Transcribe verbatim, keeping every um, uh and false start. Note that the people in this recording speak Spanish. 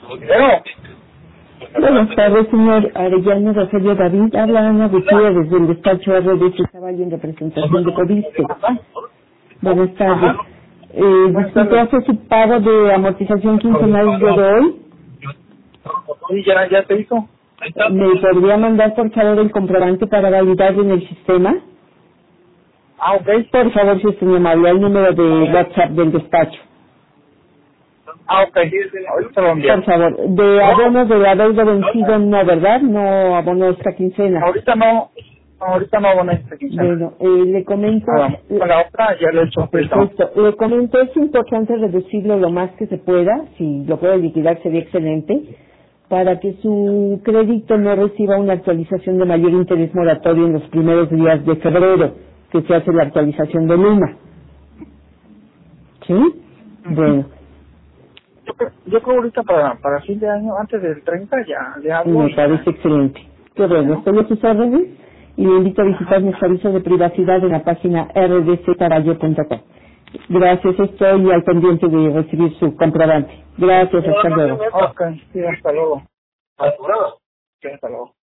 Pero, Buenas tardes, señor Arellano Rogelio David. Habla Ana Gutiérrez desde el despacho R D C Caballo en representación de Coviste. Buenas tardes. ajá, Eh, buenas disculpe, tardes. ¿hace su pago de amortización quincenal el día de hoy? Sí, ya, ya se hizo. ¿Me podría mandar, por favor, el comprobante para validarlo en el sistema? Ah, ok. Por favor, si es muy amable, al número de WhatsApp del despacho. Ah, ok. Ahorita lo envío. Por favor, de abono de la deuda vencido no, ¿verdad? No abono esta quincena. Ahorita no, ahorita no aboné esta quincena. Bueno, eh, le comento, Ah, con la otra ya lo he hecho préstamo. perfecto, le comento, es importante reducirlo lo más que se pueda, si lo puede liquidar sería excelente, para que su crédito no reciba una actualización de mayor interés moratorio en los primeros días de febrero, que se hace la actualización de Luma. ¿Sí? Bueno, Yo, creo- yo creo ahorita para, para fin de año, antes del treinta ya le hablo. me parece excelente. Qué bueno, estoy a sus órdenes y le invito a visitar nuestro aviso de privacidad en la página r d c caballo punto com. Gracias, estoy al pendiente de recibir su comprobante. Gracias, hasta luego. Ok, sí, hasta luego. Sí, hasta luego.